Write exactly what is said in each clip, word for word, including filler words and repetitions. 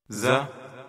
Z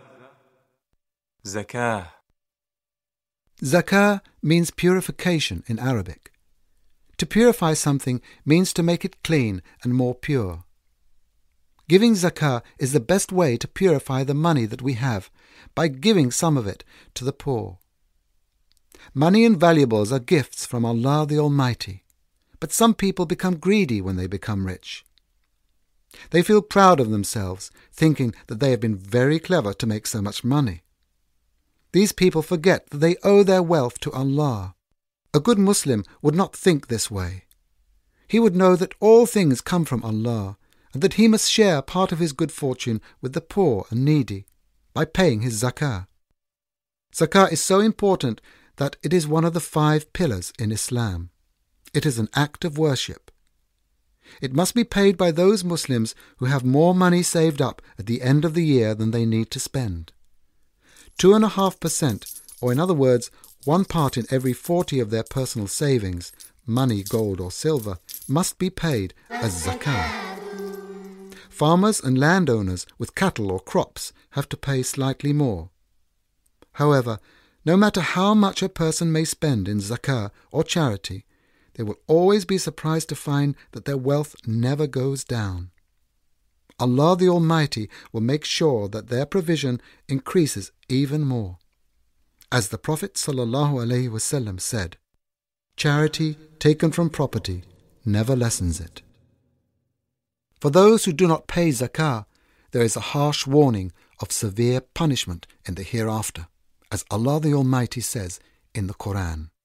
Zakah. Zakah means purification in Arabic. To purify something means to make it clean and more pure. Giving zakah is the best way to purify the money that we have by giving some of it to the poor. Money and valuables are gifts from Allah the Almighty, but some people become greedy when they become rich. They feel proud of themselves, thinking that they have been very clever to make so much money. These people forget that they owe their wealth to Allah. A good Muslim would not think this way. He would know that all things come from Allah, and that he must share part of his good fortune with the poor and needy by paying his zakah. Zakah is so important that it is one of the five pillars in Islam. It is an act of worship. It must be paid by those Muslims who have more money saved up at the end of the year than they need to spend. Two and a half percent, or in other words, one part in every forty of their personal savings, money, gold or silver, must be paid as zakah. Farmers and landowners with cattle or crops have to pay slightly more. However, no matter how much a person may spend in zakah or charity, they will always be surprised to find that their wealth never goes down. Allah the Almighty will make sure that their provision increases even more. As the Prophet ﷺ said, "Charity taken from property never lessens it." For those who do not pay zakah, there is a harsh warning of severe punishment in the hereafter, as Allah the Almighty says in the Quran.